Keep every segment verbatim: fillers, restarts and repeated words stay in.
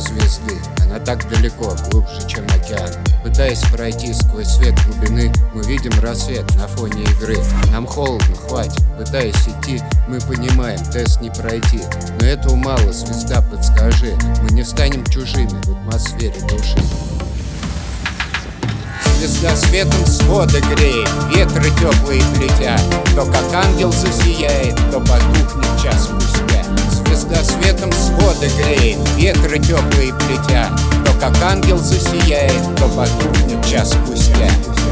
звезды. Она так далеко, глубже, чем океан. Пытаясь пройти сквозь свет глубины, мы видим рассвет на фоне игры. Нам холодно, хватит, пытаясь идти, мы понимаем, тест не пройти. Но этого мало, звезда, подскажи, мы не станем чужими в атмосфере души. Звезда светом свода греет, ветры теплые плетя. То как ангел засияет, то потухнет час спустя. Звезда светом свода греет, ветры теплые плетя. То как ангел засияет, то потухнет час спустя.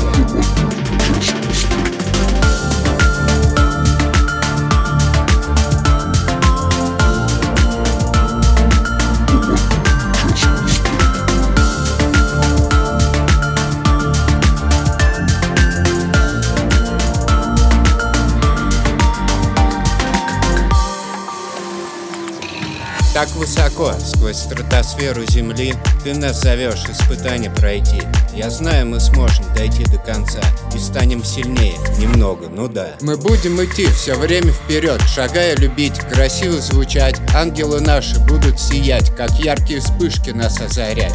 Так высоко, сквозь стратосферу Земли, ты нас зовешь испытание пройти. Я знаю, мы сможем дойти до конца и станем сильнее, немного, ну да. Мы будем идти все время вперед, шагая любить, красиво звучать. Ангелы наши будут сиять, как яркие вспышки нас озарять.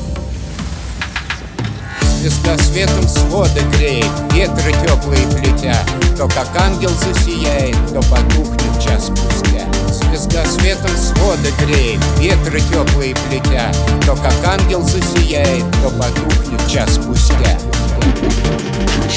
Звезда светом свода греет, ветры теплые плетя. То как ангел засияет, то потухнет час спустя. Звезда светом свода греет, ветры теплые плетя. То как ангел засияет, то потухнет час спустя.